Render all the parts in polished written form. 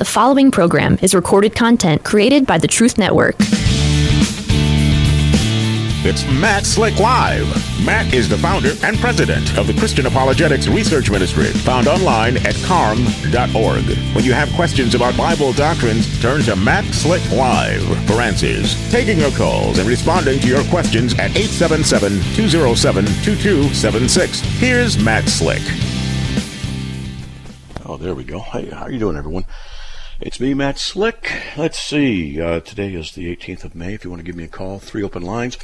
The following program is recorded content created by the Truth Network. It's Matt Slick Live. Matt is the founder and president of the Christian Apologetics Research Ministry, found online at carm.org. When you have questions about Bible doctrines, turn to Matt Slick Live for answers. Taking your calls and responding to your questions at 877-207-2276. Here's Matt Slick. Oh, there we go. Hey, how are you doing, everyone? It's me, Matt Slick. Let's see. Today is the 18th of May. If you want to give me a call, 3 open lines.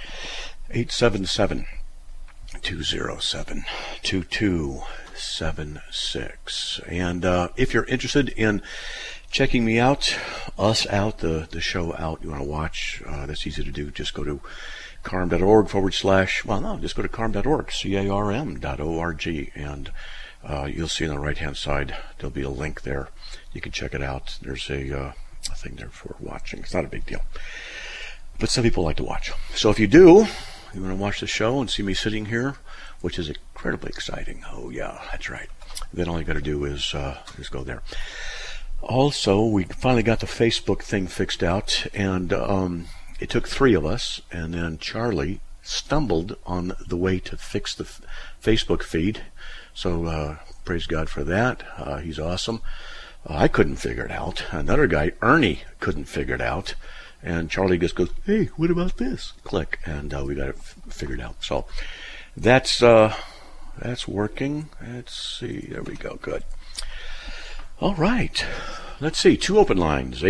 877-207-2276. And if you're interested in checking me out, us out, the show out, you want to watch, that's easy to do. Just go to carm.org / just go to carm.org, carm.org, and you'll see on the right-hand side, there'll be a link there. You can check it out. There's a thing there for watching. It's not a big deal. But some people like to watch. So if you do, you want to watch the show and see me sitting here, which is incredibly exciting. Oh, yeah, that's right. Then all you got to do is go there. Also, we finally got the Facebook thing fixed out, and it took 3 of us, and then Charlie stumbled on the way to fix the Facebook feed. So praise God for that. He's awesome. I couldn't figure it out. Another guy, Ernie, couldn't figure it out. And Charlie just goes, hey, what about this? Click, and we got it figured out. So that's working. Let's see. There we go. Good. All right. Let's see. 2 open lines.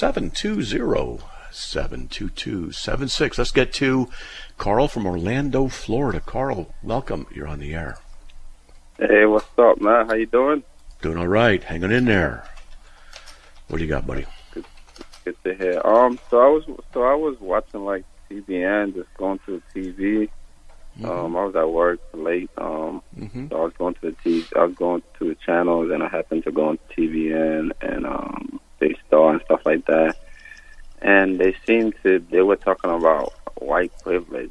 877-207-2276. Let's get to Carl from Orlando, Florida. Carl, welcome. You're on the air. Hey, what's up, man? How you doing? Doing all right. Hanging in there. What do you got, buddy? Good to hear. So I was watching like TBN, just going to the TV. I was at work late. So I was going to the TV. I was going to the channels, and I happened to go on TBN and Big Star and stuff like that. And they were talking about white privilege,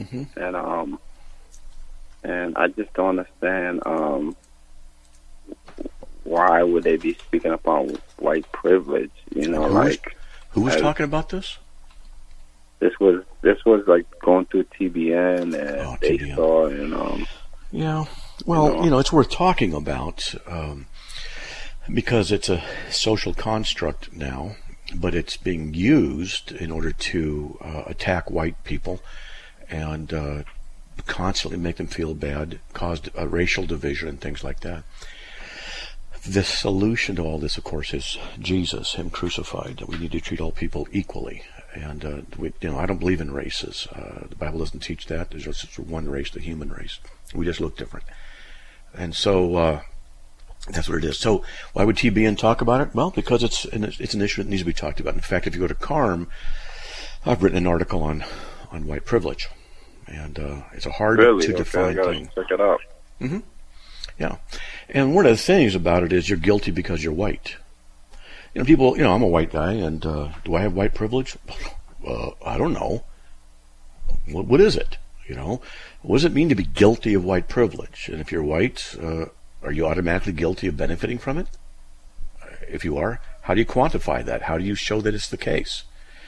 and I just don't understand. Why would they be speaking about white privilege? You know, who was talking about this? This was like going through TBN and they saw and yeah. Well, it's worth talking about because it's a social construct now, but it's being used in order to attack white people and constantly make them feel bad, cause a racial division and things like that. The solution to all this, of course, is Jesus, Him crucified. We need to treat all people equally. And I don't believe in races. The Bible doesn't teach that. There's just one race, the human race. We just look different. And so that's what it is. So why would TBN talk about it? Well, because it's an issue that needs to be talked about. In fact, if you go to CARM, I've written an article on white privilege. And it's a hard to define thing. Check it out. Mm-hmm. Yeah. And one of the things about it is you're guilty because you're white. People, I'm a white guy, and do I have white privilege? I don't know. What is it? What does it mean to be guilty of white privilege? And if you're white, are you automatically guilty of benefiting from it? If you are, how do you quantify that? How do you show that it's the case?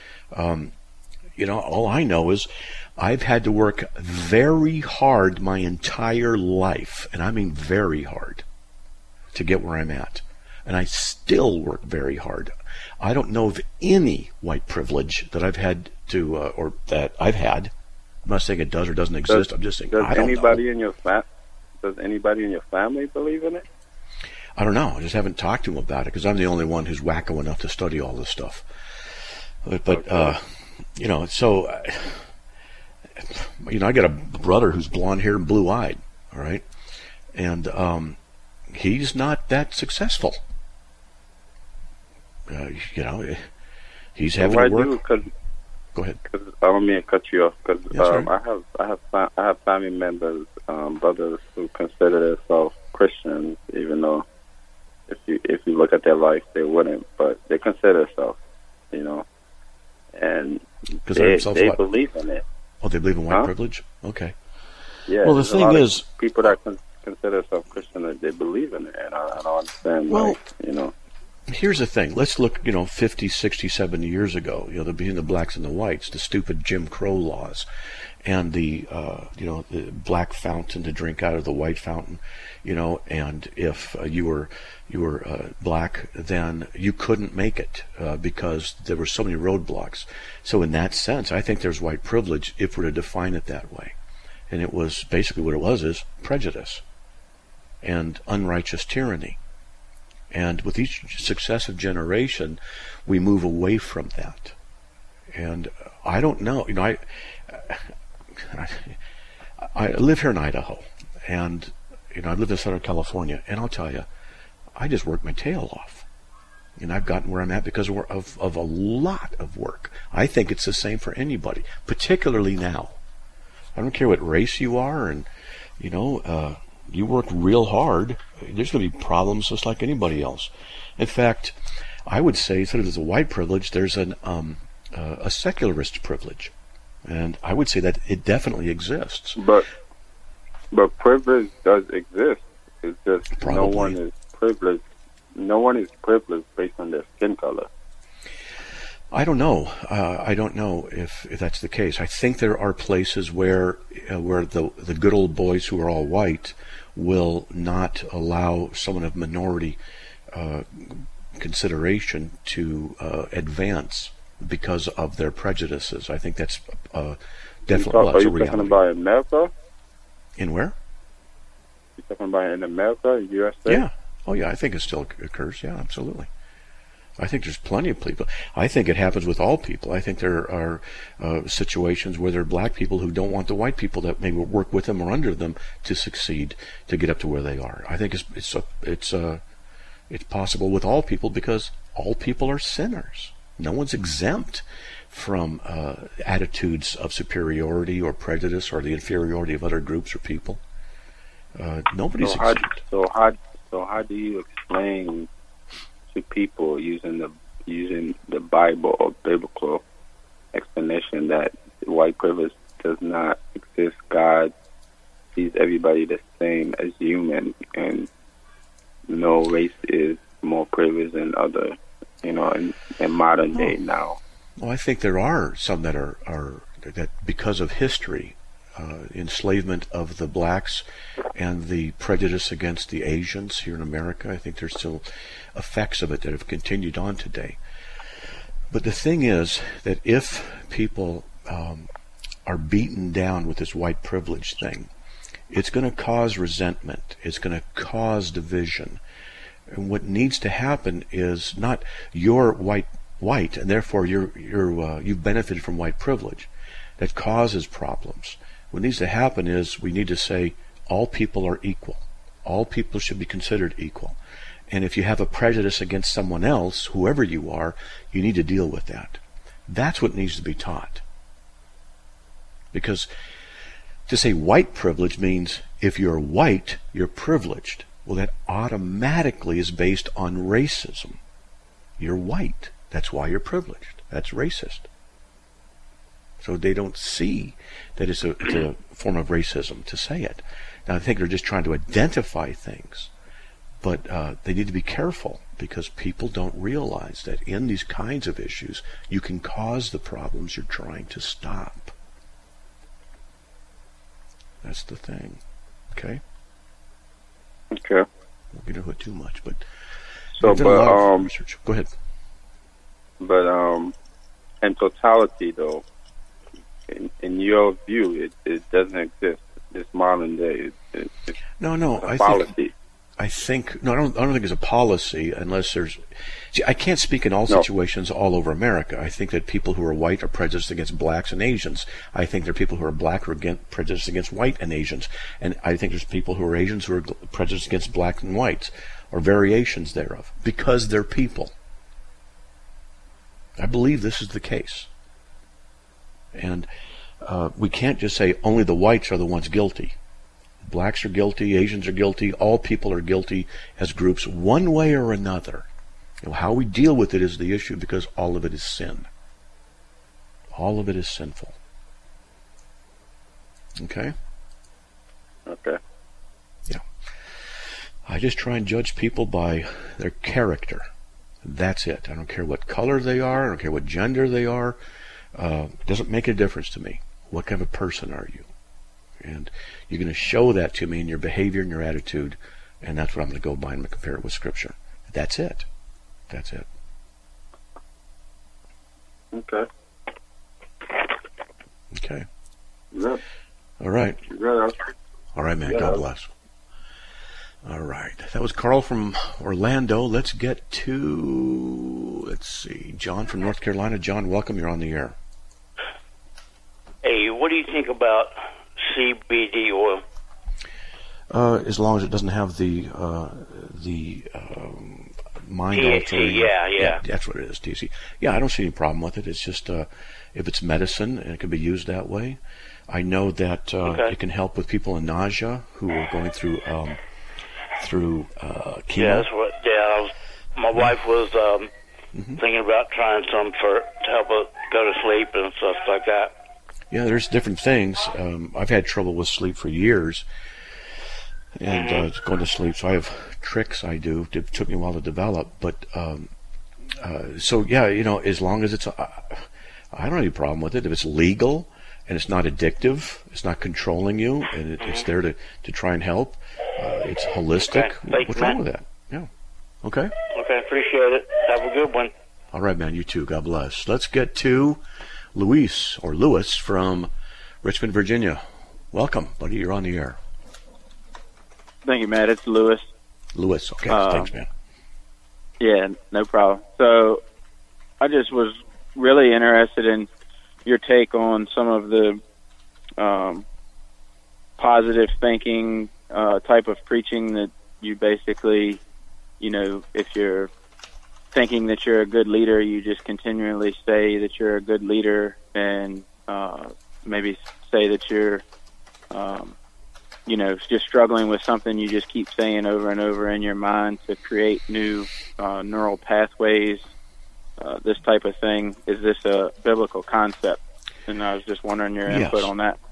All I know is I've had to work very hard my entire life, and I mean very hard, to get where I'm at. And I still work very hard. I don't know of any white privilege that I've had to, or that I've had. I'm not saying it does or doesn't exist. I'm just saying I don't know. Does anybody in your family believe in it? I don't know. I just haven't talked to them about it because I'm the only one who's wacko enough to study all this stuff. But so... I got a brother who's blonde-haired and blue-eyed, all right? And he's not that successful. He's having to work. Go ahead. Cause I don't mean to cut you off. Because right. I have family members, brothers who consider themselves Christians, even though if you look at their life, they wouldn't. But they consider themselves, and they believe in it. Oh, they believe in white privilege? Okay. Yeah. Well, the thing is, people that consider themselves Christian, they believe in it, and I don't understand. here's the thing. Let's look, 50, 60, 70 years ago, between the blacks and the whites, the stupid Jim Crow laws and the black fountain to drink out of the white fountain, and if you were black, then you couldn't make it because there were so many roadblocks. So in that sense, I think there's white privilege if we're to define it that way. And it was basically what it was is prejudice and unrighteous tyranny. And with each successive generation, we move away from that. And I don't know. I live here in Idaho, and I live in Southern California, and I'll tell you, I just worked my tail off. And I've gotten where I'm at because of a lot of work. I think it's the same for anybody, particularly now. I don't care what race you are, and you work real hard, there's going to be problems just like anybody else. In fact, I would say instead of there's a white privilege, there's a secularist privilege. And I would say that it definitely exists. But privilege does exist. It's just Probably. No one is privileged. No one is privileged based on their skin color. I don't know. I don't know if that's the case. I think there are places where the good old boys who are all white will not allow someone of minority consideration to advance because of their prejudices. I think that's definitely Are you a reality. talking about America? In where? You're talking about in America, USA? Yeah. Oh, yeah. I think it still occurs. Yeah, absolutely. I think there's plenty of people. I think it happens with all people. I think there are situations where there are black people who don't want the white people that maybe work with them or under them to succeed, to get up to where they are. I think it's possible with all people because all people are sinners. No one's exempt from attitudes of superiority or prejudice or the inferiority of other groups or people. Nobody's exempt. So how do you explain to people using the Bible or biblical explanation that white privilege does not exist? God sees everybody the same as human, and no race is more privileged than other. In modern day now. Well, I think there are some that are that because of history, enslavement of the blacks and the prejudice against the Asians here in America. I think there's still effects of it that have continued on today. But the thing is that if people are beaten down with this white privilege thing, it's going to cause resentment. It's going to cause division. And what needs to happen is not you're white, and therefore you've benefited from white privilege. That causes problems. What needs to happen is we need to say all people are equal. All people should be considered equal. And if you have a prejudice against someone else, whoever you are, you need to deal with that. That's what needs to be taught. Because to say white privilege means if you're white, you're privileged. Well, that automatically is based on racism. You're white. That's why you're privileged. That's racist. So they don't see that it's a form of racism to say it. Now, I think they're just trying to identify things. But they need to be careful because people don't realize that in these kinds of issues, you can cause the problems you're trying to stop. That's the thing. Okay? Okay. Won't get into it too much, but so, done a lot of research. Go ahead. But in totality, though, in your view, it doesn't exist. This modern day, it's no. a policy. I think no. I don't think it's a policy unless there's. See, I can't speak in all situations all over America. I think that people who are white are prejudiced against blacks and Asians. I think there are people who are black who are prejudiced against white and Asians. And I think there's people who are Asians who are prejudiced against black and whites, or variations thereof, because they're people. I believe this is the case. And we can't just say only the whites are the ones guilty. Blacks are guilty, Asians are guilty, all people are guilty as groups one way or another. How we deal with it is the issue because all of it is sin. All of it is sinful. Okay? Okay. Yeah. I just try and judge people by their character. That's it. I don't care what color they are. I don't care what gender they are. It doesn't make a difference to me. What kind of a person are you? And you're going to show that to me in your behavior and your attitude, and that's what I'm going to go by and compare it with Scripture. That's it. That's it. Okay. Okay. Yeah. All right. Yeah. All right, man. God bless. All right. That was Carl from Orlando. Let's get to, John from North Carolina. John, welcome. You're on the air. Hey, what do you think about CBD oil? As long as it doesn't have the mind altering. Yeah. That's what it is, THC. Yeah, I don't see any problem with it. It's just if it's medicine and it can be used that way. I know that it can help with people in nausea who are going through chemo. Yeah, that's what. Yeah, my wife was thinking about trying some to help her go to sleep and stuff like that. Yeah, there's different things. I've had trouble with sleep for years, and going to sleep. So I have tricks I do. It took me a while to develop, but so yeah, as long as it's, I don't have any problem with it. If it's legal and it's not addictive, it's not controlling you, and it's there to try and help. It's holistic. Okay. What's wrong with that? Yeah. Okay. Okay, appreciate it. Have a good one. All right, man. You too. God bless. Let's get to Lewis from Richmond, Virginia. Welcome, buddy. You're on the air. Thank you, Matt. It's Lewis. Okay. Thanks, man. Yeah, no problem. So I just was really interested in your take on some of the positive thinking type of preaching that you basically, if you're thinking that you're a good leader, you just continually say that you're a good leader, and maybe say that you're, just struggling with something. You just keep saying over and over in your mind to create new neural pathways, this type of thing. Is this a biblical concept? And I was just wondering your input on that.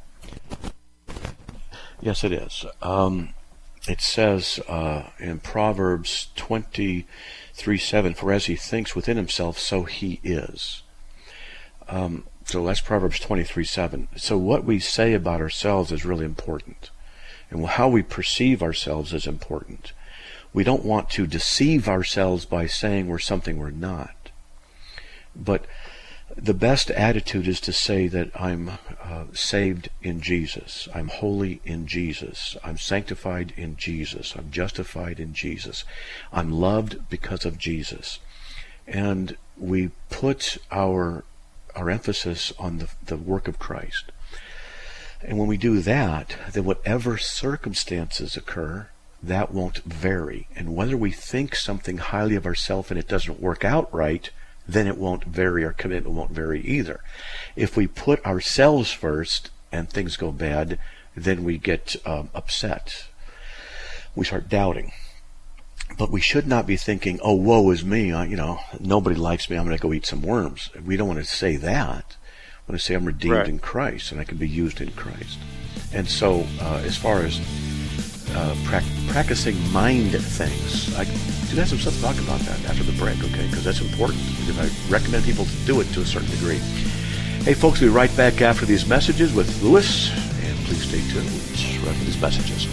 Yes, it is. It says in Proverbs 23:7, "For as he thinks within himself, so he is." So that's Proverbs 23:7. So what we say about ourselves is really important. And how we perceive ourselves is important. We don't want to deceive ourselves by saying we're something we're not. But the best attitude is to say that I'm saved in Jesus. I'm holy in Jesus. I'm sanctified in Jesus. I'm justified in Jesus. I'm loved because of Jesus. And we put our emphasis on the work of Christ. And when we do that, then whatever circumstances occur, that won't vary. And whether we think something highly of ourselves and it doesn't work out right, then it won't vary. Our commitment won't vary either. If we put ourselves first and things go bad, then we get upset. We start doubting. But we should not be thinking, "Oh, woe is me. Nobody likes me. I'm going to go eat some worms." We don't want to say that. I want to say I'm redeemed in Christ and I can be used in Christ. And so, as far as practicing mind things, I do have some stuff to talk about that after the break, okay? Because that's important. I recommend people to do it to a certain degree. Hey, folks, we'll be right back after these messages with Lewis, and please stay tuned right for these messages.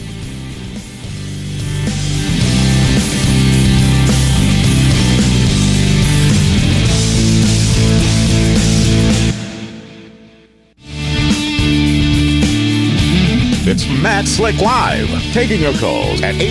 It's Matt Slick Live, taking your calls at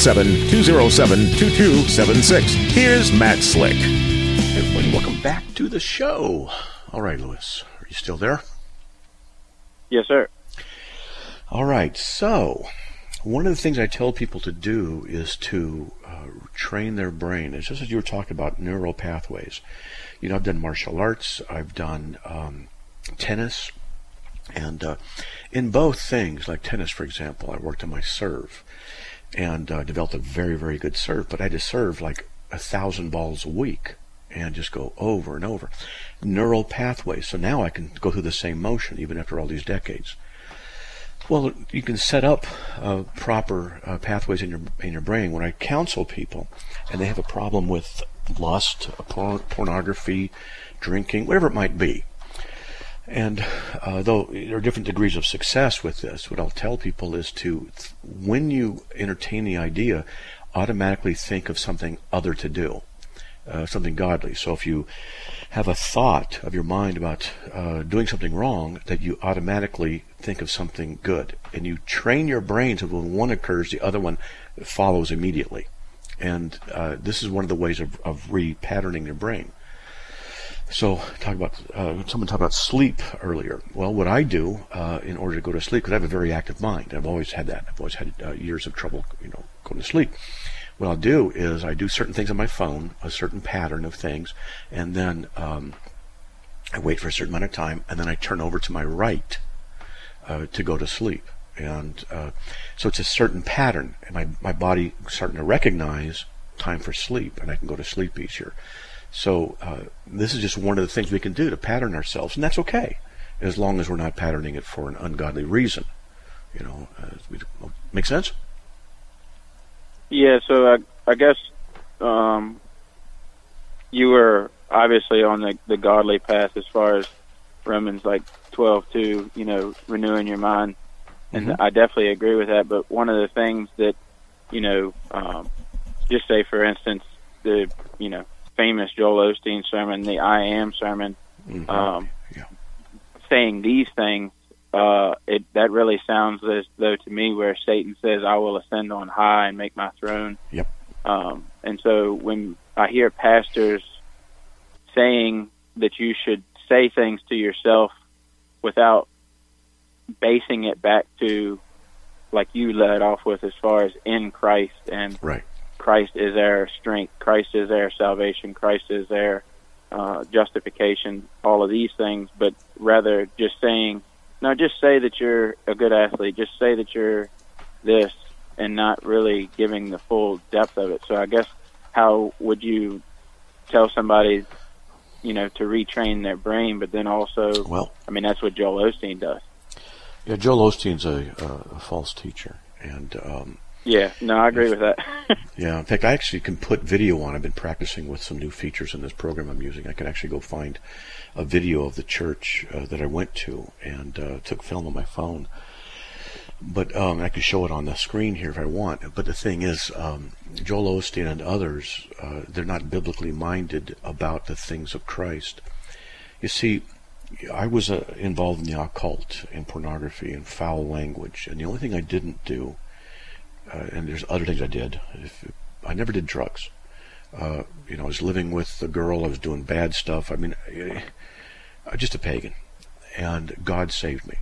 877-207-2276. Here's Matt Slick. Hey, everybody, welcome back to the show. All right, Lewis, are you still there? Yes, sir. All right, so one of the things I tell people to do is to train their brain. It's just as you were talking about neural pathways. I've done martial arts, I've done tennis, and in both things, like tennis, for example, I worked on my serve and developed a very, very good serve, but I had to serve like 1,000 balls a week and just go over and over. Neural pathways. So now I can go through the same motion even after all these decades. Well, you can set up proper pathways in your brain. When I counsel people and they have a problem with lust, pornography, drinking, whatever it might be. And though there are different degrees of success with this, what I'll tell people is to, when you entertain the idea, automatically think of something other to do, something godly. So if you have a thought of your mind about doing something wrong, that you automatically think of something good. And you train your brain so when one occurs, the other one follows immediately. And this is one of the ways of repatterning your brain. So, someone talked about sleep earlier. Well, what I do in order to go to sleep, because I have a very active mind, I've always had that. I've always had years of trouble, going to sleep. What I'll do is I do certain things on my phone, a certain pattern of things, and then I wait for a certain amount of time, and then I turn over to my right to go to sleep. And so it's a certain pattern, and my body starting to recognize time for sleep, and I can go to sleep easier. So this is just one of the things we can do to pattern ourselves, and that's okay, as long as we're not patterning it for an ungodly reason. Make sense? Yeah. So I guess you were obviously on the godly path as far as Romans 12:2, renewing your mind, and I definitely agree with that. But one of the things that just say for instance the famous Joel Osteen sermon, the I Am sermon, saying these things, that really sounds as though to me where Satan says, I will ascend on high and make my throne. Yep. And so when I hear pastors saying that you should say things to yourself without basing it back to, like you led off with, as far as in Christ, and right. Christ is our strength, Christ is our salvation, Christ is our justification, all of these things, but rather just saying, no, just say that you're a good athlete, just say that you're this, and not really giving the full depth of it. So I guess how would you tell somebody, to retrain their brain, but then also, that's what Joel Osteen does. Yeah, Joel Osteen's a false teacher, and I agree with that. Yeah, in fact, I actually can put video on. I've been practicing with some new features in this program I'm using. I can actually go find a video of the church that I went to and took film on my phone. But I can show it on the screen here if I want. But the thing is, Joel Osteen and others, they're not biblically minded about the things of Christ. You see, I was involved in the occult, in pornography, and foul language. And the only thing I didn't do, and there's other things I did, I never did drugs. I was living with a girl, I was doing bad stuff. I'm just a pagan. And God saved me.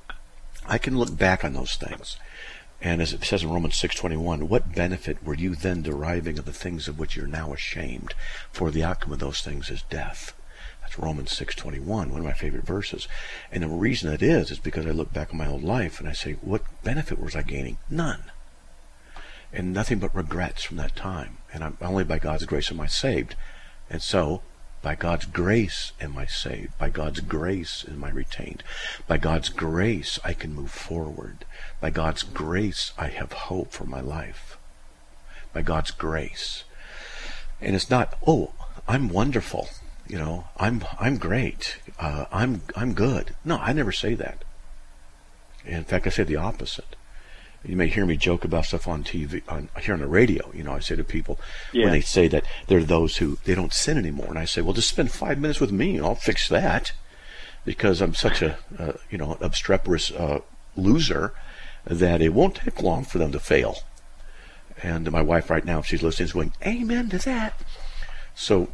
I can look back on those things. And as it says in Romans 6:21, what benefit were you then deriving of the things of which you're now ashamed? For the outcome of those things is death. That's Romans 6:21, one of my favorite verses. And the reason it is because I look back on my own life and I say, what benefit was I gaining? None. And nothing but regrets from that time. And I'm only by God's grace am I saved. And so, by God's grace am I saved. By God's grace am I retained. By God's grace I can move forward. By God's grace I have hope for my life. By God's grace. And it's not, I'm wonderful. I'm great. I'm good. No, I never say that. In fact, I say the opposite. You may hear me joke about stuff on TV, here on the radio. I say to people when they say that there are those who they don't sin anymore, and I say, well, just spend 5 minutes with me, and I'll fix that, because I'm such a obstreperous loser that it won't take long for them to fail. And my wife right now, if she's listening, is going, "Amen to that." So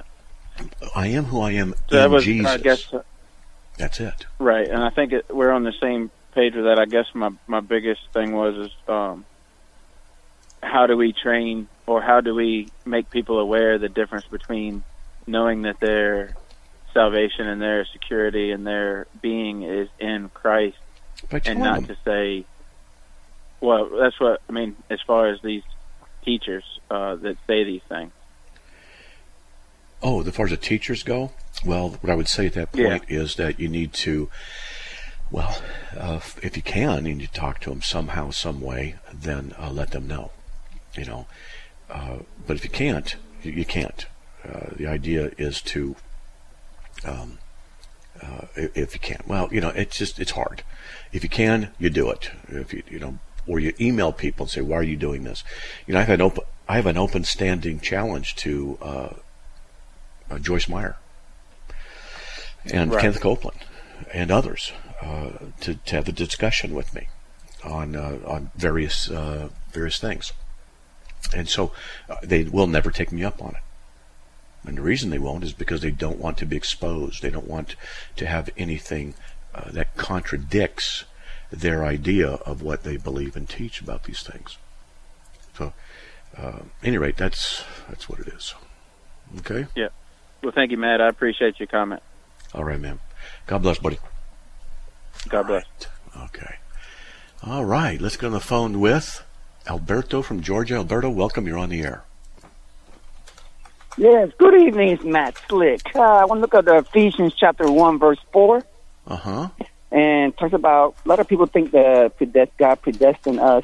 I am who I am in Jesus. I guess, that's it. Right, and I think we're on the same page with that. I guess my biggest thing was how do we train, or how do we make people aware of the difference between knowing that their salvation and their security and their being is in Christ, and not to say, well, that's what I mean as far as these teachers that say these things. Oh, as far as the teachers go, well, what I would say at that point is that you need to, if you can, and you talk to them somehow, some way, then let them know, But if you can't, you can't. The idea is to, if you can, well, it's hard. If you can, you do it. If you or you email people and say, why are you doing this? I have an open standing challenge to Joyce Meyer and Kenneth Copeland and others to have a discussion with me on various things. And so they will never take me up on it. And the reason they won't is because they don't want to be exposed. They don't want to have anything that contradicts their idea of what they believe and teach about these things. So, at any rate, that's what it is. Okay? Yeah. Well, thank you, Matt. I appreciate your comment. All right, ma'am. God bless, buddy. God bless. Right. Okay. All right. Let's get on the phone with Alberto from Georgia. Alberto, welcome. You're on the air. Yes, good evening, it's Matt Slick. I want to look at Ephesians chapter 1, verse 4. Uh-huh. And talks about, a lot of people think that God predestined us,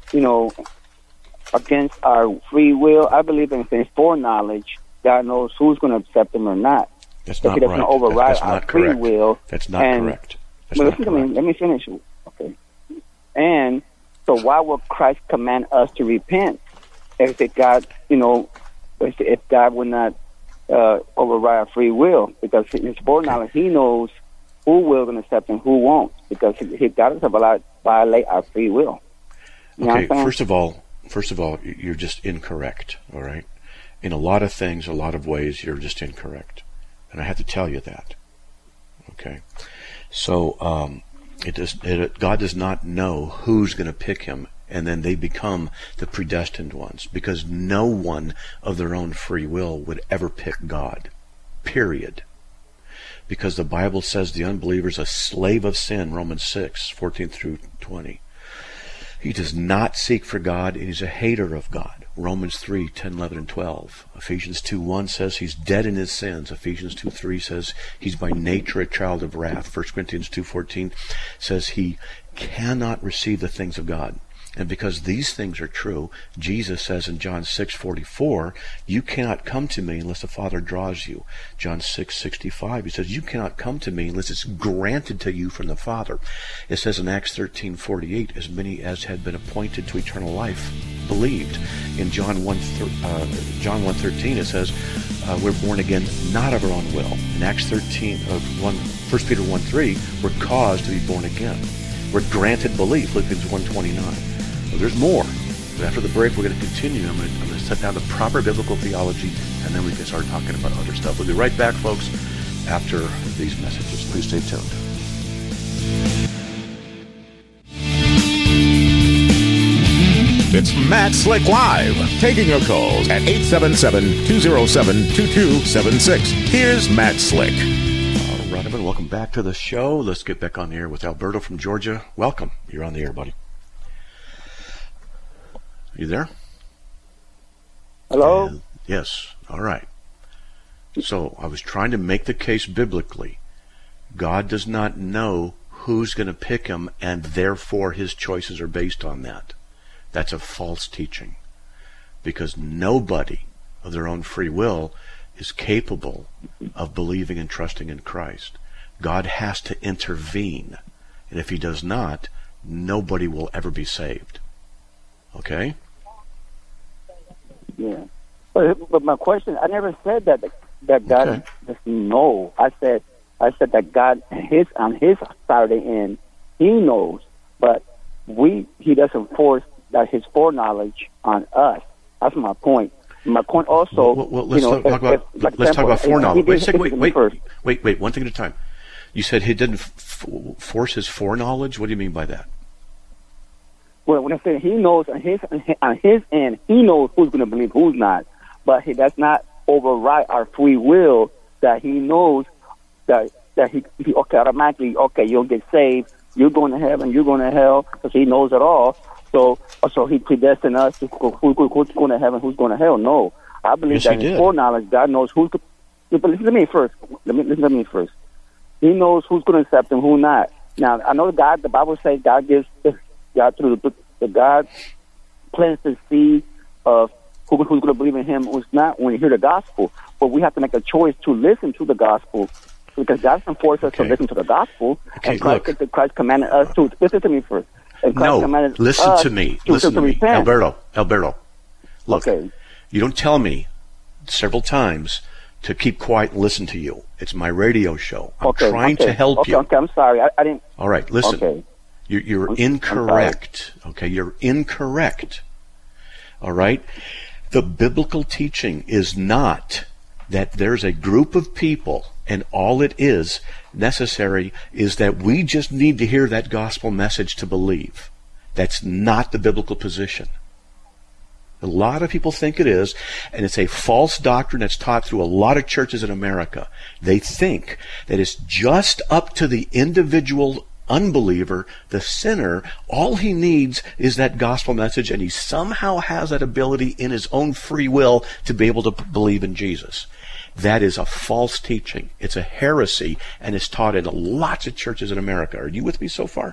against our free will. I believe in his foreknowledge. God knows who's going to accept him or not. That's not he doesn't right. override That's our not free correct. will. That's not correct. But listen to me. Let me finish. Okay. And so why would Christ command us to repent if God, if God would not override our free will? Because his foreknowledge, he knows who will going to accept and who won't. Because God doesn't violate our free will. Okay. First of all, you're just incorrect. All right. In a lot of things, a lot of ways, you're just incorrect, and I have to tell you that. Okay. So God does not know who's going to pick him, and then they become the predestined ones, because no one of their own free will would ever pick God, period. Because the Bible says the unbeliever is a slave of sin, Romans 6, 14 through 20. He does not seek for God, and he's a hater of God, Romans 3, 10, 11, and 12. Ephesians 2:1 says he's dead in his sins. Ephesians 2:3 says he's by nature a child of wrath. 1 Corinthians 2:14 says he cannot receive the things of God. And because these things are true, Jesus says in John 6:44, you cannot come to me unless the Father draws you. John 6:65, he says, you cannot come to me unless it's granted to you from the Father. It says in Acts 13:48, as many as had been appointed to eternal life believed. In John 1:13, it says, we're born again not of our own will. In Acts 1 Peter 1:3, we're caused to be born again. We're granted belief, Philippians 1:29. Well, there's more. But after the break, we're going to continue. I'm going to set down the proper biblical theology, and then we can start talking about other stuff. We'll be right back, folks, after these messages. Please stay tuned. It's Matt Slick Live, taking your calls at 877-207-2276. Here's Matt Slick. All right, everyone, welcome back to the show. Let's get back on the air with Alberto from Georgia. Welcome. You're on the air, buddy. You there? Hello? Yes. All right. So I was trying to make the case biblically. God does not know who's going to pick him, and therefore his choices are based on that. That's a false teaching, because nobody of their own free will is capable of believing and trusting in Christ. God has to intervene, and if he does not, nobody will ever be saved. Okay? Yeah. But my question, I never said that God doesn't know. I said that God, on his side of the end, he knows, but he doesn't force that his foreknowledge on us. That's my point. My point also. Well, let's talk about foreknowledge. Wait. One thing at a time. You said he didn't force his foreknowledge. What do you mean by that? Well, when I say he knows on his end, he knows who's going to believe, who's not. But he does not override our free will. That he knows that he automatically, you'll get saved, you're going to heaven, you're going to hell, because he knows it all. So he predestined us to who's going to heaven, who's going to hell. No, I believe that in foreknowledge, God knows who's. But listen to me first. Listen to me first. He knows who's going to accept him, who not. Now I know God. The Bible says God gives. God through the God plants the seed of who's going to believe in him, who's not, when you hear the gospel. But we have to make a choice to listen to the gospel, because God forces us to listen to the gospel. Okay, and Christ commanded us to listen to me first. And Christ commanded listen us to me. To listen to me, repent. Alberto. Look, Okay. you don't tell me several times to keep quiet and listen to you. It's my radio show. I'm trying to help you. Okay, I'm sorry. I didn't. All right, listen. Okay. You're incorrect. Okay, you're incorrect. All right? The biblical teaching is not that there's a group of people and all it is necessary is that we just need to hear that gospel message to believe. That's not the biblical position. A lot of people think it is, and it's a false doctrine that's taught through a lot of churches in America. They think that it's just up to the individual unbeliever, the sinner. All he needs is that gospel message, and he somehow has that ability in his own free will to be able to believe in Jesus. That is a false teaching. It's a heresy, and it's taught in lots of churches in America. Are you with me so far?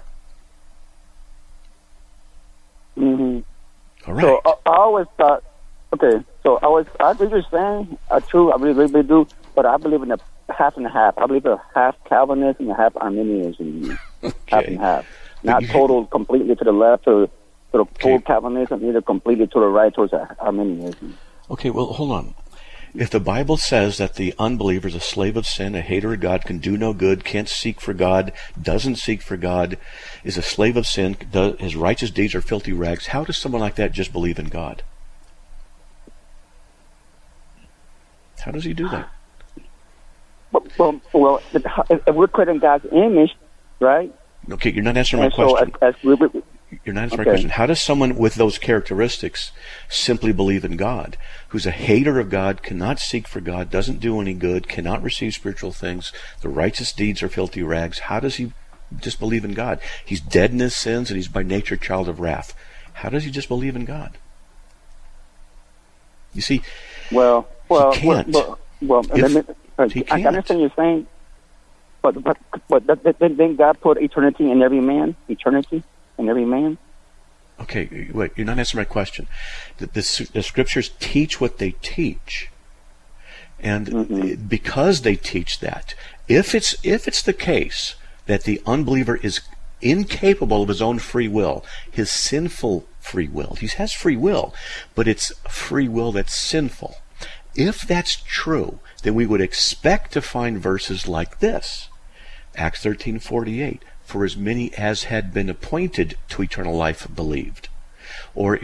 Mm-hmm. All right. So I always thought, I believe you're saying true. I really do, but I believe in a half and half. I believe in a half Calvinist and a half Arminianism. Okay. Half and half. Not total, completely to the left or to the full Calvinism, either completely to the right towards Arminianism. Okay, well, hold on. If the Bible says that the unbeliever is a slave of sin, a hater of God, can do no good, can't seek for God, doesn't seek for God, is a slave of sin, his righteous deeds are filthy rags, how does someone like that just believe in God? How does he do that? Well, if we're created in God's image, right? Okay, you're not answering my question. You're not answering my question. How does someone with those characteristics simply believe in God, who's a hater of God, cannot seek for God, doesn't do any good, cannot receive spiritual things, the righteous deeds are filthy rags? How does he just believe in God? He's dead in his sins, and he's by nature a child of wrath. How does he just believe in God? You see, he can't. I understand you're saying, but then God put eternity in every man? Eternity in every man? Okay, wait, you're not answering my question. The scriptures teach what they teach. And because they teach that, if it's the case that the unbeliever is incapable of his own free will, his sinful free will, he has free will, but it's free will that's sinful. If that's true, then we would expect to find verses like this. Acts 13:48, for as many as had been appointed to eternal life believed. Or,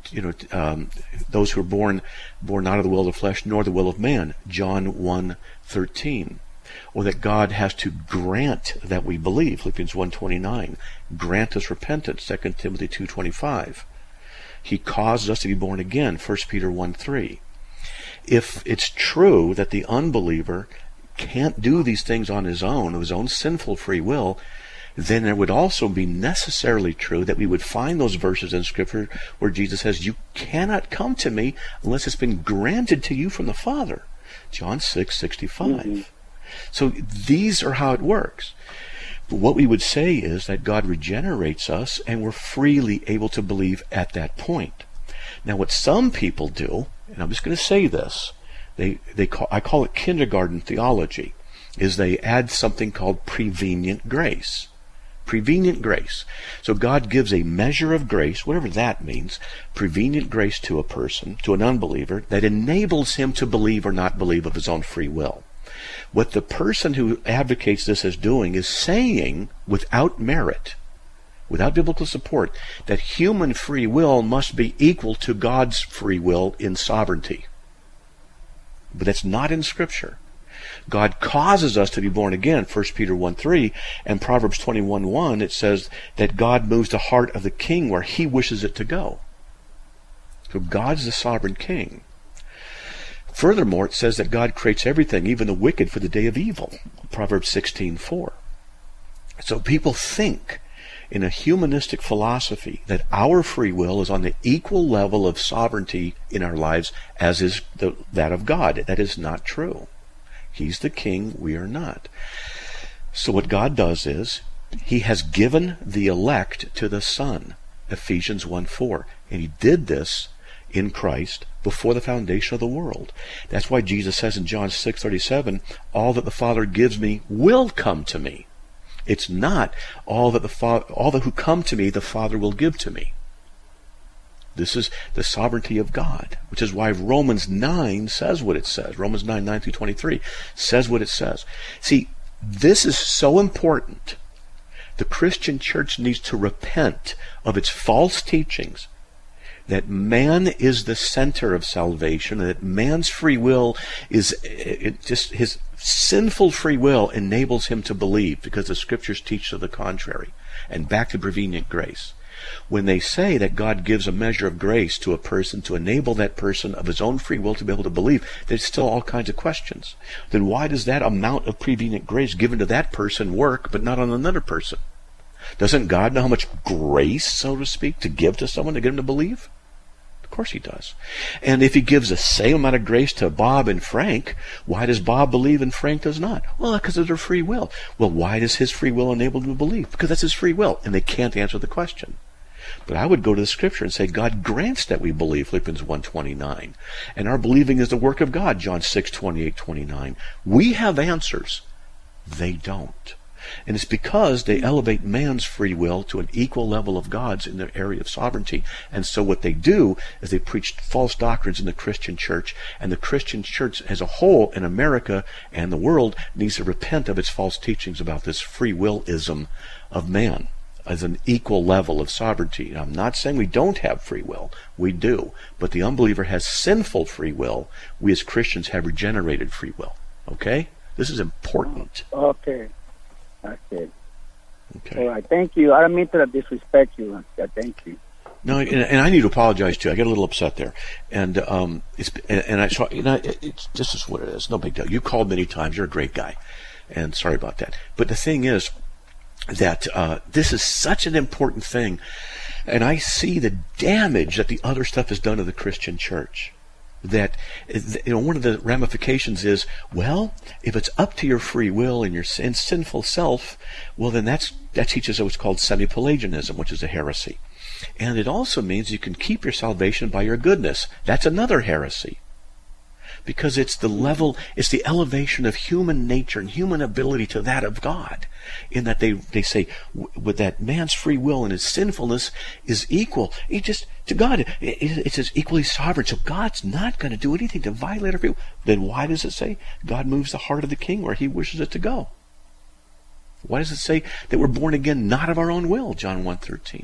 those who are born not of the will of the flesh, nor the will of man, John 1:13. Or that God has to grant that we believe, Philippians 1:29. Grant us repentance, 2 Timothy 2:25. He caused us to be born again, 1 Peter 1:3. If it's true that the unbeliever can't do these things on his own, of his own sinful free will, then it would also be necessarily true that we would find those verses in Scripture where Jesus says, you cannot come to me unless it's been granted to you from the Father. John 6:65. So these are how it works. But what we would say is that God regenerates us and we're freely able to believe at that point. Now what some people do, and I'm just going to say this, I call it kindergarten theology, is they add something called prevenient grace. Prevenient grace. So God gives a measure of grace, whatever that means, prevenient grace to a person, to an unbeliever, that enables him to believe or not believe of his own free will. What the person who advocates this as doing is saying, without merit, without biblical support, that human free will must be equal to God's free will in sovereignty. But that's not in Scripture. God causes us to be born again, 1 Peter 1:3, and Proverbs 21:1, it says that God moves the heart of the king where he wishes it to go. So God's the sovereign king. Furthermore, it says that God creates everything, even the wicked, for the day of evil, Proverbs 16:4. So people think in a humanistic philosophy that our free will is on the equal level of sovereignty in our lives as is that of God. That is not true. He's the king, we are not. So what God does is, he has given the elect to the Son, Ephesians 1:4. And he did this in Christ before the foundation of the world. That's why Jesus says in John 6:37, all that the Father gives me will come to me. It's not all that who come to me the Father will give to me. This is the sovereignty of God, which is why Romans 9 says what it says. Romans 9 through 23 says what it says. See, this is so important. The Christian church needs to repent of its false teachings that man is the center of salvation, that man's free will is just his sinful free will enables him to believe because the scriptures teach to the contrary. And back to prevenient grace. When they say that God gives a measure of grace to a person to enable that person of his own free will to be able to believe, there's still all kinds of questions. Then why does that amount of prevenient grace given to that person work but not on another person? Doesn't God know how much grace, so to speak, to give to someone to get him to believe? Of course he does. And if he gives the same amount of grace to Bob and Frank, why does Bob believe and Frank does not? Well, because of their free will. Well, why does his free will enable them to believe? Because that's his free will, and they can't answer the question. But I would go to the scripture and say, God grants that we believe, Philippians 1:29. And our believing is the work of God, John 6:28-29. We have answers. They don't. And it's because they elevate man's free will to an equal level of God's in their area of sovereignty. And so what they do is they preach false doctrines in the Christian church. And the Christian church as a whole in America and the world needs to repent of its false teachings about this free willism of man as an equal level of sovereignty. Now, I'm not saying we don't have free will. We do. But the unbeliever has sinful free will. We as Christians have regenerated free will. Okay? This is important. Okay. Okay. All right. Thank you. I don't mean to disrespect you. Thank you. No, and I need to apologize too. I get a little upset there, and it's this is what it is. No big deal. You called many times. You're a great guy, and sorry about that. But the thing is that this is such an important thing, and I see the damage that the other stuff has done to the Christian church. That, you know, one of the ramifications is, well, if it's up to your free will and your sinful self, well, then that teaches what's called semi-Pelagianism, which is a heresy. And it also means you can keep your salvation by your goodness. That's another heresy. Because it's the elevation of human nature and human ability to that of God. In that they say with that man's free will and his sinfulness is equal. To God, it's as equally sovereign. So God's not going to do anything to violate our free will. Then why does it say God moves the heart of the king where he wishes it to go? Why does it say that we're born again not of our own will? John 1:13.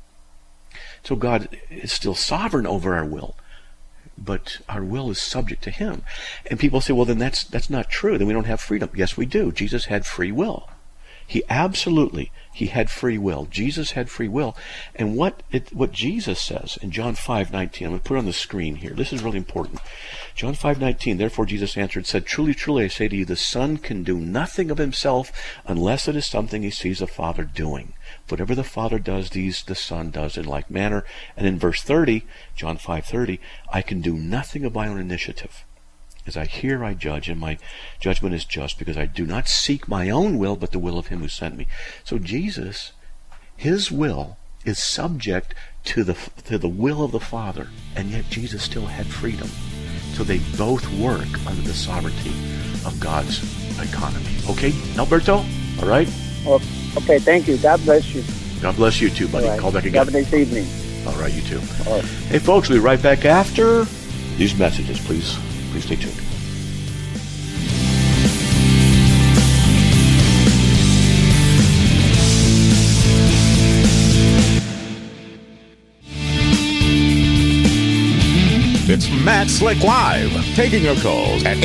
So God is still sovereign over our will. But our will is subject to him. And people say, well, then that's not true. Then we don't have freedom. Yes, we do. Jesus had free will. He had free will. Jesus had free will. And what Jesus says in John 5:19, I'm going to put it on the screen here. This is really important. John 5:19, therefore Jesus answered, said, truly, truly, I say to you, the Son can do nothing of himself unless it is something he sees the Father doing. Whatever the Father does, these the Son does in like manner. And in verse 30, John 5:30, I can do nothing of my own initiative. As I hear, I judge, and my judgment is just, because I do not seek my own will, but the will of him who sent me. So Jesus, his will is subject to the will of the Father, and yet Jesus still had freedom. So they both work under the sovereignty of God's economy. Okay, Alberto? All right? Okay, thank you. God bless you. God bless you too, buddy. Right. Call back again. Have a nice evening. All right, you too. All right. Hey, folks, we'll be right back after these messages. Please stay tuned. It's Matt Slick Live, taking your calls at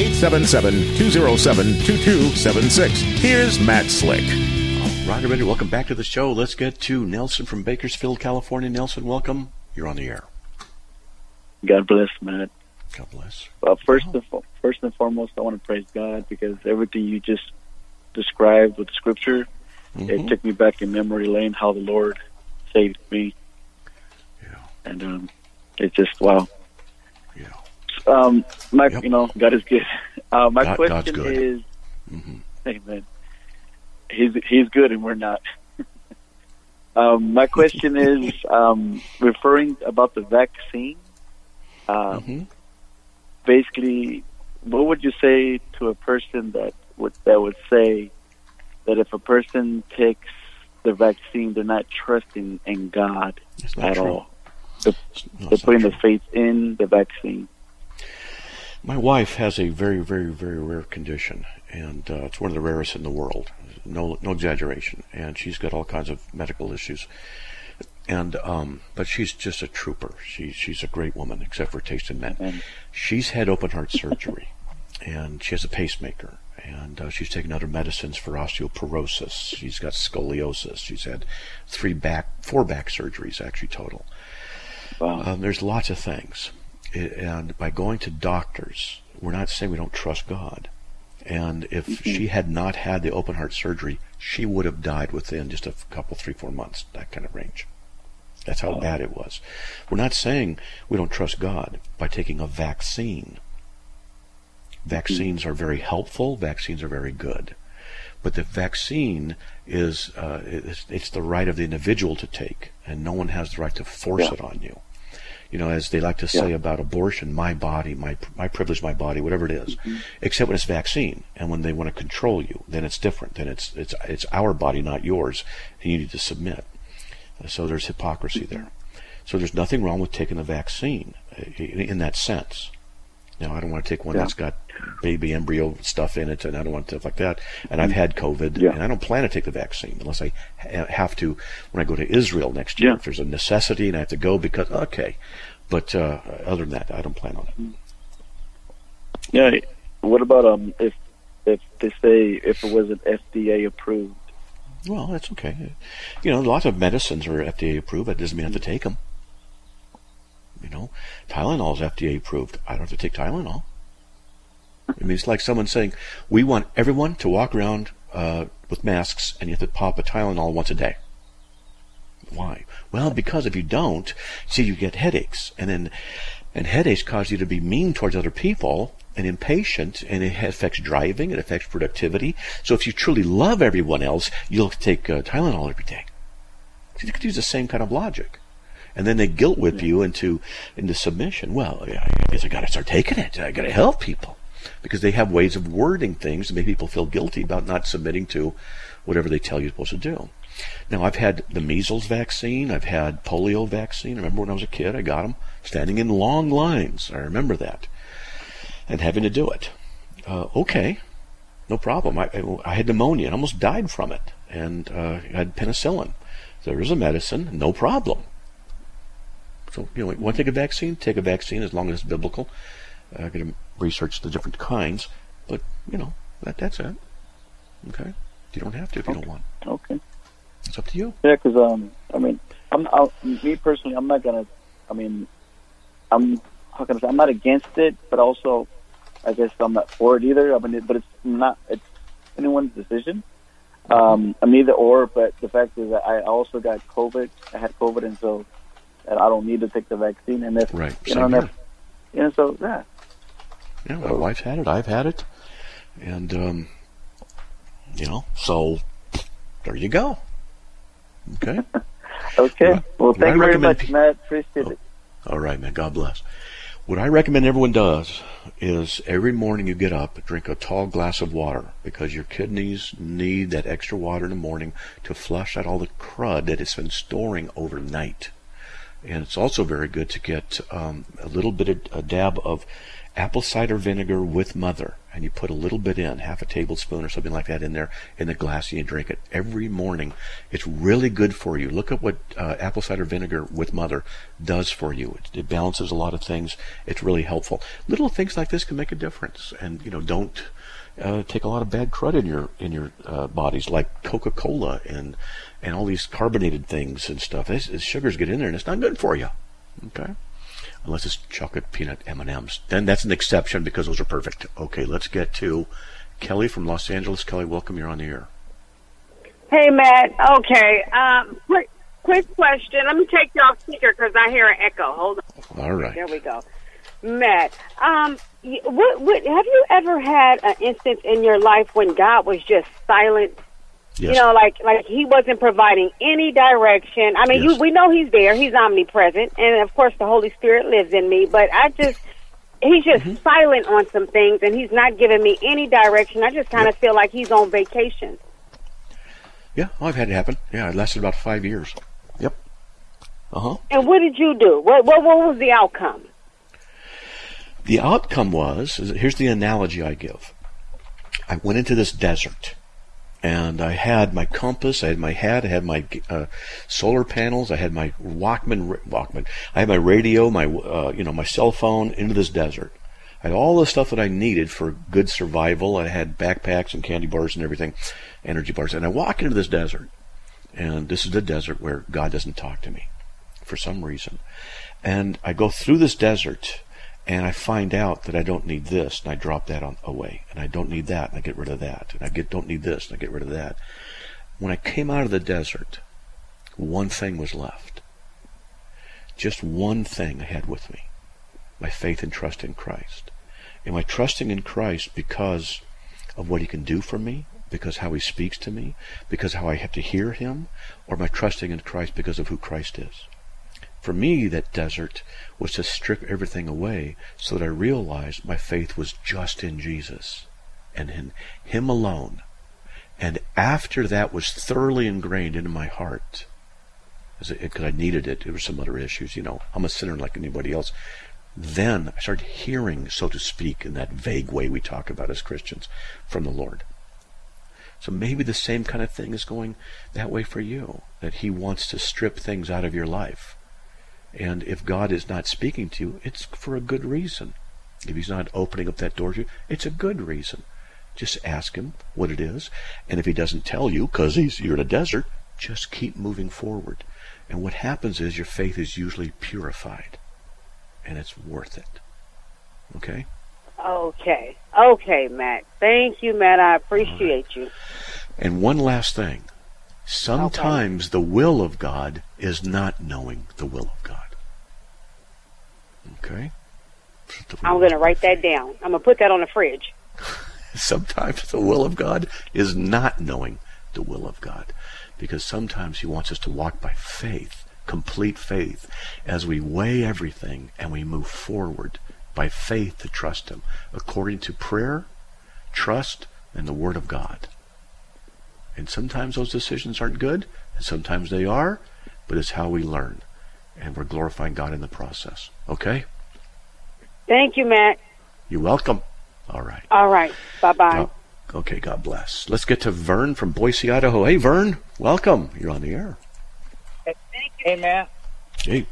877-207-2276. Here's Matt Slick. All right, everybody, welcome back to the show. Let's get to Nelson from Bakersfield, California. Nelson, welcome. You're on the air. God bless, Matt. God bless. First and foremost, I want to praise God because everything you just described with Scripture, it took me back in memory lane how the Lord saved me. Yeah. And it's just, wow. Yeah. God is good. My question good. is, Amen. He's good and we're not. My question is referring about the vaccine. basically, what would you say to a person that would say that if a person takes the vaccine, they're not trusting in God at all? They're putting the faith in the vaccine. My wife has a very, very, very rare condition, and it's one of the rarest in the world. No exaggeration. And she's got all kinds of medical issues. And but she's just a trooper. She's a great woman, except for taste in men. She's had open heart surgery, and she has a pacemaker, and she's taken other medicines for osteoporosis. She's got scoliosis. She's had 4 back surgeries actually total. Wow. There's lots of things, and by going to doctors, we're not saying we don't trust God. And if she had not had the open heart surgery, she would have died within just a couple, 3-4 months, that kind of range. That's how bad it was. We're not saying we don't trust God by taking a vaccine. Vaccines are very helpful. Vaccines are very good. But the vaccine is it's the right of the individual to take, and no one has the right to force it on you. You know, as they like to say about abortion, my body, my privilege, my body, whatever it is, except when it's vaccine, and when they want to control you, then it's different. Then it's our body, not yours, and you need to submit. So there's hypocrisy there. So there's nothing wrong with taking the vaccine in that sense. Now, I don't want to take one that's got baby embryo stuff in it, and I don't want stuff like that. And I've had COVID, and I don't plan to take the vaccine unless I have to when I go to Israel next year. If there's a necessity and I have to go because, But other than that, I don't plan on it. Yeah. What about if they say if it wasn't FDA approved? Well, that's okay. You know, lots of medicines are FDA approved. That doesn't mean I have to take them. You know, Tylenol is FDA approved. I don't have to take Tylenol. I mean, it's like someone saying, we want everyone to walk around with masks, and you have to pop a Tylenol once a day. Why? Well, because if you don't, see, you get headaches, and headaches cause you to be mean towards other people and impatient, and it affects driving, it affects productivity. So if you truly love everyone else, you'll take Tylenol every day. You could use the same kind of logic. And then they guilt whip you into submission. Well, I guess I got to start taking it. I got to help people. Because they have ways of wording things to make people feel guilty about not submitting to whatever they tell you you're supposed to do. Now, I've had the measles vaccine. I've had polio vaccine. I remember when I was a kid, I got them standing in long lines. I remember that. And having to do it. Okay, no problem. I had pneumonia and almost died from it. And I had penicillin. There is a medicine, no problem. So, you know, want to take a vaccine? Take a vaccine as long as it's biblical. I'm going to research the different kinds. But, you know, that's it. Okay? You don't have to if you don't want. Okay. It's up to you. Yeah, because, I mean, me personally, I'm not going to, I mean, how can I say, I'm not against it, but also, I guess I'm not for it either. I mean, but it's anyone's decision. I'm neither or, but the fact is that I also got COVID. I had COVID, and so I don't need to take the vaccine. And if, right. you know, so, yeah. Yeah, my wife's had it. I've had it. And, you know, so there you go. Okay? Okay. Well, thank you very much, Matt. Appreciate it. All right, man. God bless. What I recommend everyone does is every morning you get up, drink a tall glass of water, because your kidneys need that extra water in the morning to flush out all the crud that it's been storing overnight. And it's also very good to get a little bit of a dab of apple cider vinegar with mother, and you put a little bit in, half a tablespoon or something like that in there in the glass, and you drink it every morning. It's really good for you. Look at what apple cider vinegar with mother does for you. It balances a lot of things. It's really helpful. Little things like this can make a difference, and you know, don't take a lot of bad crud in your bodies, like Coca-Cola and all these carbonated things and stuff. Sugars get in there, and it's not good for you. Okay. Unless it's chocolate peanut M&Ms. Then that's an exception because those are perfect. Okay, let's get to Kelly from Los Angeles. Kelly, welcome. You're on the air. Hey, Matt. Okay. Quick question. Let me take you off speaker because I hear an echo. Hold on. All right. There we go. Matt, what have you ever had an instance in your life when God was just silent? Yes. You know, like he wasn't providing any direction. I mean, Yes. we know he's there. He's omnipresent. And, of course, the Holy Spirit lives in me. But he's just silent on some things, and he's not giving me any direction. I just kind of feel like he's on vacation. Yeah, well, I've had it happen. Yeah, it lasted about 5 years. Yep. And what did you do? What was the outcome? The outcome was, here's the analogy I give. I went into this desert, and I had my compass, I had my hat, I had my solar panels, I had my Walkman. I had my radio, my cell phone into this desert. I had all the stuff that I needed for good survival. I had backpacks and candy bars and everything, energy bars. And I walk into this desert, and this is the desert where God doesn't talk to me for some reason. And I go through this desert, and I find out that I don't need this, and I drop that away. And I don't need that, and I get rid of that. And I don't need this, and I get rid of that. When I came out of the desert, one thing was left. Just one thing I had with me. My faith and trust in Christ. Am I trusting in Christ because of what he can do for me? Because how he speaks to me? Because how I have to hear him? Or am I trusting in Christ because of who Christ is? For me, that desert was to strip everything away so that I realized my faith was just in Jesus and in him alone. And after that was thoroughly ingrained into my heart, because I needed it, there were some other issues, I'm a sinner like anybody else. Then I started hearing, so to speak, in that vague way we talk about as Christians, from the Lord. So maybe the same kind of thing is going that way for you, that he wants to strip things out of your life. And if God is not speaking to you, it's for a good reason. If he's not opening up that door to you, it's a good reason. Just ask him what it is. And if he doesn't tell you, because you're in a desert, just keep moving forward. And what happens is your faith is usually purified. And it's worth it. Okay? Okay, Matt. Thank you, Matt. I appreciate you. And one last thing. Sometimes the will of God is not knowing the will of God. Okay? I'm going to write that down. I'm going to put that on the fridge. Sometimes the will of God is not knowing the will of God. Because sometimes he wants us to walk by faith, complete faith, as we weigh everything and we move forward by faith to trust him, according to prayer, trust, and the Word of God. And sometimes those decisions aren't good, and sometimes they are, but it's how we learn. And we're glorifying God in the process. Okay? Thank you, Matt. You're welcome. All right. All right. Bye-bye. Okay, God bless. Let's get to Vern from Boise, Idaho. Hey, Vern. Welcome. You're on the air. Hey, Matt. Hey.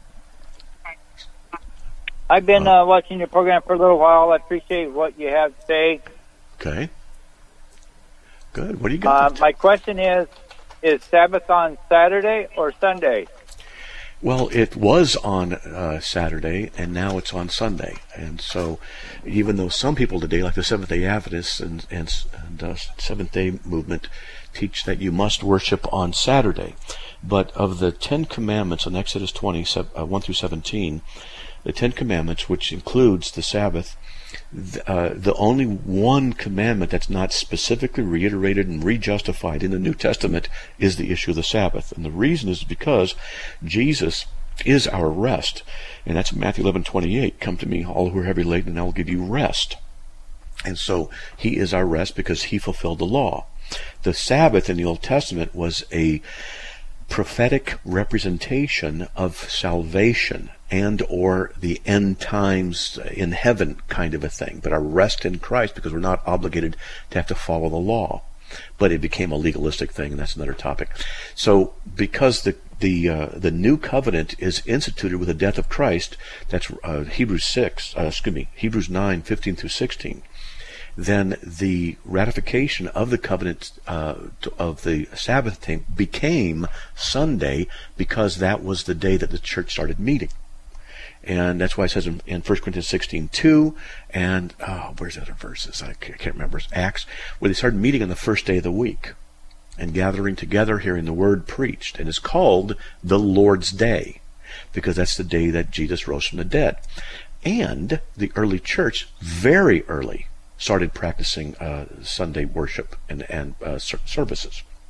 I've been watching your program for a little while. I appreciate what you have to say. Okay. Good. What do you got? My question is Sabbath on Saturday or Sunday? Well, it was on Saturday, and now it's on Sunday. And so, even though some people today, like the Seventh-day Adventists and Seventh-day Movement, teach that you must worship on Saturday, but of the 10 Commandments in Exodus 20, 1 through 17, the 10 Commandments, which includes the Sabbath, the only one commandment that's not specifically reiterated and rejustified in the New Testament is the issue of the Sabbath. And the reason is because Jesus is our rest. And that's Matthew 11:28. Come to me, all who are heavy laden, and I will give you rest. And so he is our rest because he fulfilled the law. The Sabbath in the Old Testament was a prophetic representation of salvation and or the end times in heaven kind of a thing, but our rest in Christ, because we're not obligated to have to follow the law. But it became a legalistic thing, and that's another topic. So because the new covenant is instituted with the death of Christ, that's Hebrews 9, 15 through 16. Then the ratification of the covenant of the Sabbath day became Sunday, because that was the day that the church started meeting. And that's why it says in 1 Corinthians 16:2, and where's the other verses? I can't remember. It's Acts, where they started meeting on the first day of the week and gathering together, hearing the word preached. And it's called the Lord's Day, because that's the day that Jesus rose from the dead. And the early church, very early, started practicing Sunday worship and services.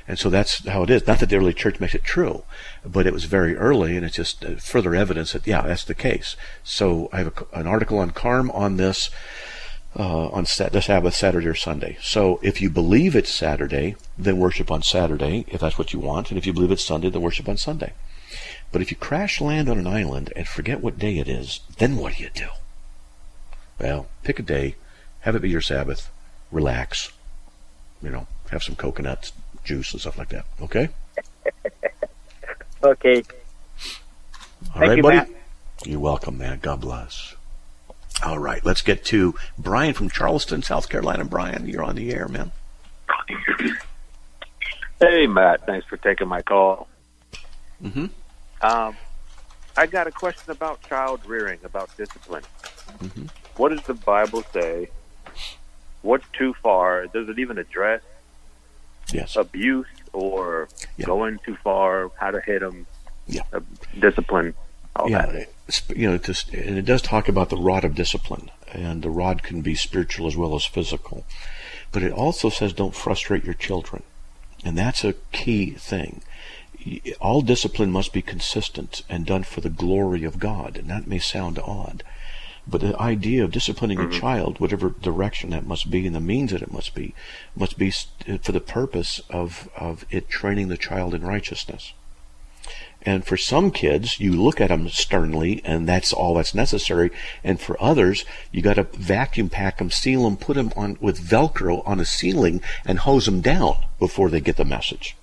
And so that's how it is. Not that the early church makes it true, but it was very early, and it's just further evidence that, yeah, that's the case. So I have an article on Carm on this on the Sabbath, Saturday or Sunday. So if you believe it's Saturday, then worship on Saturday, if that's what you want. And if you believe it's Sunday, then worship on Sunday. But if you crash land on an island and forget what day it is, then what do you do? Well, pick a day, have it be your Sabbath, relax, have some coconut juice and stuff like that. Okay? Okay. All right, you, buddy? Matt. You're welcome, man. God bless. All right, let's get to Brian from Charleston, South Carolina. Brian, you're on the air, man. Hey, Matt. Thanks for taking my call. Mm-hmm. I got a question about child rearing, about discipline. Mm-hmm. What does the Bible say? What's too far? Does it even address abuse or going too far? How to hit them? Discipline. All that. And it does talk about the rod of discipline, and the rod can be spiritual as well as physical. But it also says don't frustrate your children, and that's a key thing. All discipline must be consistent and done for the glory of God, and that may sound odd. But the idea of disciplining a child, whatever direction that must be and the means that it must be for the purpose of it training the child in righteousness. And for some kids, you look at them sternly, and that's all that's necessary. And for others, you got to vacuum pack them, seal them, put them on with Velcro on a ceiling, and hose them down before they get the message.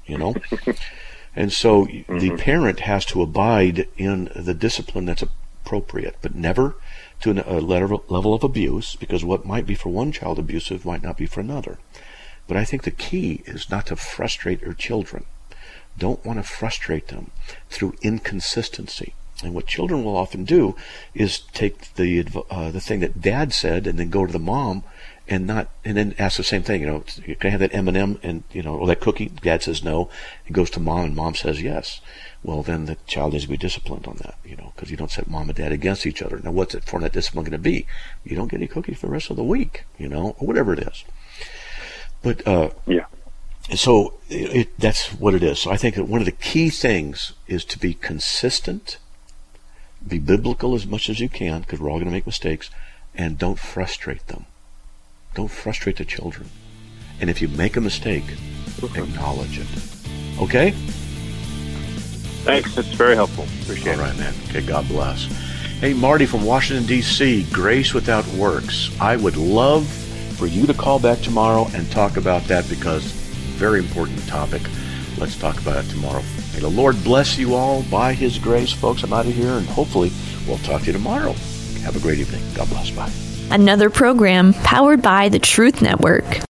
And so the parent has to abide in the discipline that's appropriate, but never to a level of abuse, because what might be for one child abusive might not be for another. But I think the key is not to frustrate your children. Don't want to frustrate them through inconsistency. And what children will often do is take the thing that Dad said and then go to the mom and then ask the same thing. Can I have that M&M and or that cookie? Dad says no. It goes to mom and mom says yes. Well, then the child needs to be disciplined on that, because you don't set mom and dad against each other. Now, what's for that discipline going to be? You don't get any cookies for the rest of the week, or whatever it is. But so that's what it is. So I think that one of the key things is to be consistent, be biblical as much as you can, because we're all going to make mistakes, and don't frustrate them. Don't frustrate the children. And if you make a mistake, acknowledge it. Okay? Thanks. That's very helpful. Appreciate it. All right, man. Okay, God bless. Hey, Marty from Washington, D.C., Grace Without Works. I would love for you to call back tomorrow and talk about that, because very important topic. Let's talk about it tomorrow. May the Lord bless you all by His grace. Folks, I'm out of here, and hopefully we'll talk to you tomorrow. Have a great evening. God bless. Bye. Another program powered by the Truth Network.